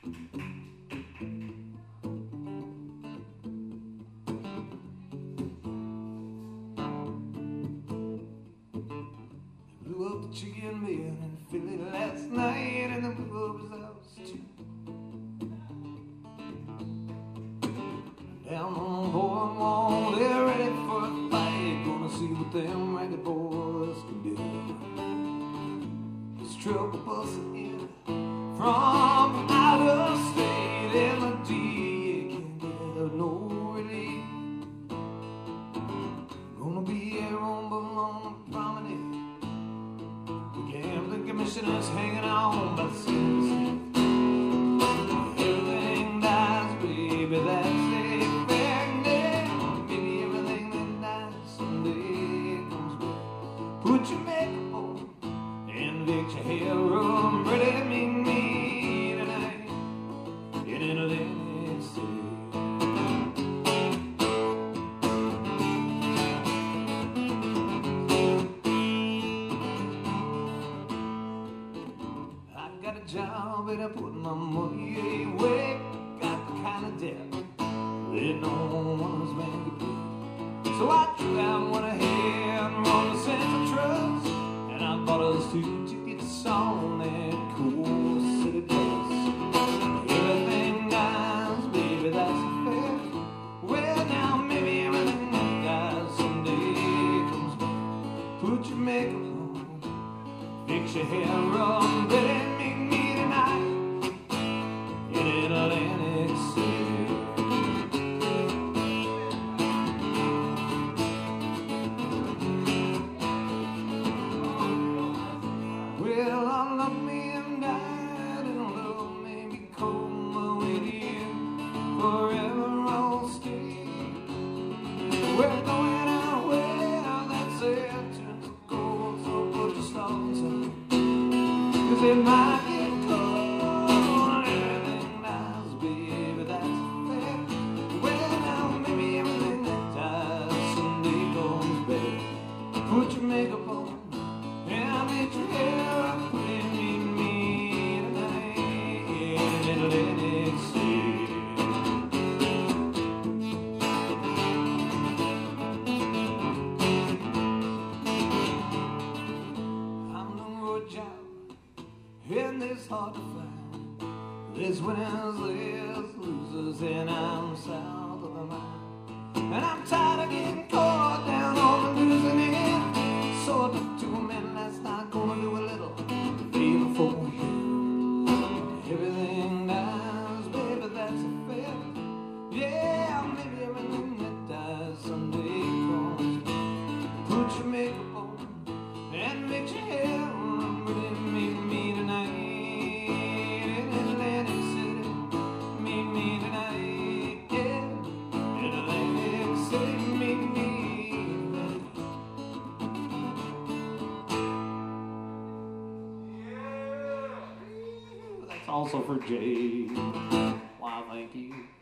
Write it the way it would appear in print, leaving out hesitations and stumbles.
Blew up the chicken man in Philly last night, and the blew up his house too. Down on Boardwalk, they're ready for a fight. Gonna see what them ragged boys can do. This trouble busting in from out of state, and the DA can't get no relief. Gonna be a rumble on the promenade. The gambling commissioner's hanging on by the seams. Everything dies, baby, that's a fair name. Maybe everything that dies someday comes back. Put your makeup on and get your hair room ready to meet me tonight in Atlantic City. Got a job and I put my money away. Got the kind of debt that no one's man could pay. So I drew out what I had and won the Central Trust, and I bought us 2 tickets on that cool city bus. Everything dies, baby, that's a fact. Well, now maybe everything that dies someday comes back. Put your makeup on, fix your hair up, baby. Atlantic City. Well, I love me and died, and love may be cold, but with you forever I'll stay. We're going out where that's it, turns to gold, so put your stars on, 'cause it might get cold. Put your makeup on and make your hair up and meet me tonight in Atlantic City. I'm looking for a job, and it's hard to find. There's winners, there's losers, and I'm south of the line. And I'm tired of getting caught down on the losing end. So I took 2 men last night, gonna do a little favor for you. Everything dies, baby, that's a fact. Yeah, maybe everything that dies someday comes back. Put your makeup on and make your hair run, really meet me tonight in Atlantic City. Meet me tonight, yeah, in Atlantic City. Meet me. Also for Jay. Wow, thank you.